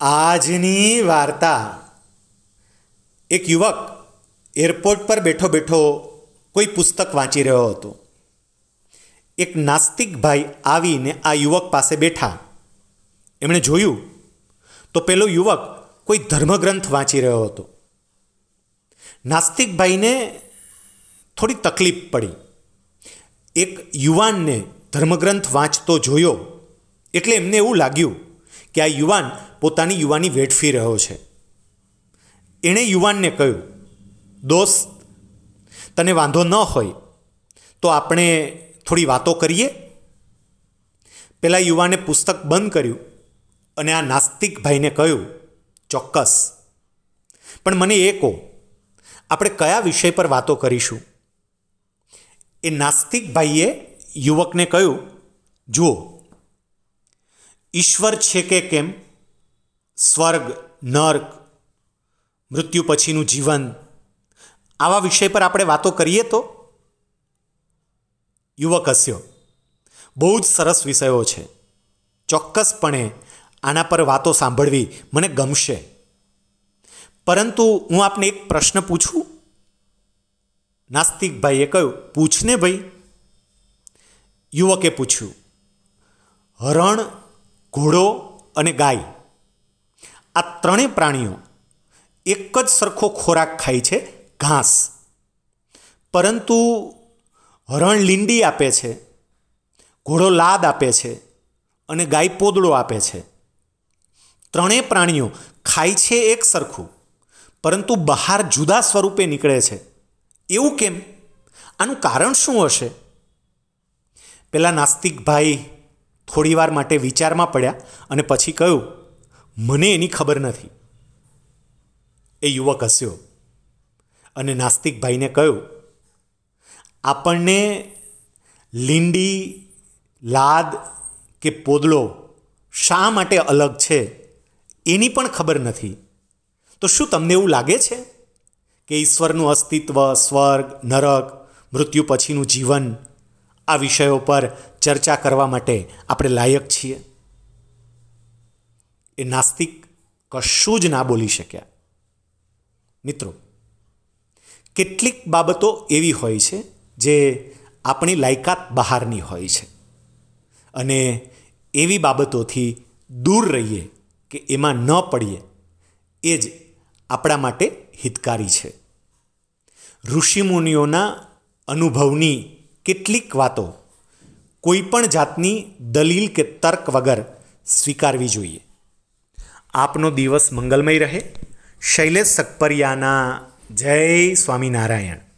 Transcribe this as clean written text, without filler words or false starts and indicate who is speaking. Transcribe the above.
Speaker 1: આજની વાર્તા. એક યુવક એરપોર્ટ પર બેઠો બેઠો કોઈ પુસ્તક વાંચી રહ્યો હતો. એક નાસ્તિક ભાઈ આવીને આ યુવક પાસે બેઠા. એમણે જોયું તો પેલો યુવક કોઈ ધર્મગ્રંથ વાંચી રહ્યો હતો. નાસ્તિક ભાઈને થોડી તકલીફ પડી. એક યુવાનને ધર્મગ્રંથ વાંચતો જોયો એટલે એમને એવું લાગ્યું કે આ યુવાન પોતાની યુવાની વેડફી રહ્યો છે. એણે યુવાનને કહ્યું, દોસ્ત, તને વાંધો ન હોય તો આપણે થોડી વાતો કરીએ. પેલા યુવાને પુસ્તક બંધ કર્યું અને આ નાસ્તિક ભાઈને કહ્યું, ચોક્કસ, પણ મને એ કહો, આપણે કયા વિષય પર વાતો કરીશું? એ નાસ્તિક ભાઈએ યુવકને કહ્યું, જુઓ, ઈશ્વર છે કે કેમ, સ્વર્ગ, નર્ક, મૃત્યુ પછીનું જીવન, આવા વિષય પર આપણે વાતો કરીએ તો? યુવક હસ્યો. બહુ જ સરસ વિષયો છે, ચોક્કસપણે આના પર વાતો સાંભળવી મને ગમશે. પરંતુ હું આપને એક પ્રશ્ન પૂછું? નાસ્તિક ભાઈએ કહ્યું, પૂછને ભાઈ. યુવકે પૂછ્યું, હરણ, ઘોડો અને ગાય, આ ત્રણેય પ્રાણીઓ એક જ સરખો ખોરાક ખાય છે, ઘાસ. પરંતુ હરણ લીંડી આપે છે, ઘોડો લાદ આપે છે અને ગાય પોદળો આપે છે. ત્રણેય પ્રાણીઓ ખાય છે એક સરખું, પરંતુ બહાર જુદા સ્વરૂપે નીકળે છે. એવું કેમ? આનું કારણ શું હશે? પેલા નાસ્તિક ભાઈ થોડી વાર માટે વિચારમાં પડ્યા અને પછી કહ્યું, મને એની ખબર નથી. એ યુવક હસ્યો અને નાસ્તિક ભાઈને કહ્યું, આપણને લીંડી, લાદ કે પોદળો શા માટે અલગ છે એની પણ ખબર નથી. તો શું તમને એવું લાગે છે કે ઈશ્વરનું અસ્તિત્વ, સ્વર્ગ, નરક, મૃત્યુ પછીનું જીવન, આ વિષયો પર ચર્ચા કરવા માટે આપણે લાયક છીએ? એ નાસ્તિક કશું જ ના બોલી શક્યા. મિત્રો, કેટલીક બાબતો એવી હોય છે જે આપણી લાયકાત બહારની હોય છે, અને એવી બાબતોથી દૂર રહીએ કે એમાં ન પડીએ એ જ આપણા માટે હિતકારી છે. ઋષિમુનિઓના અનુભવની કેટલીક વાતો કોઈ પણ જાતની દલીલ કે તર્ક વગર સ્વીકારવી જોઈએ. આપનો દિવસ મંગલમય રહે. શૈલેષ સકપરિયાના જય સ્વામિનારાયણ.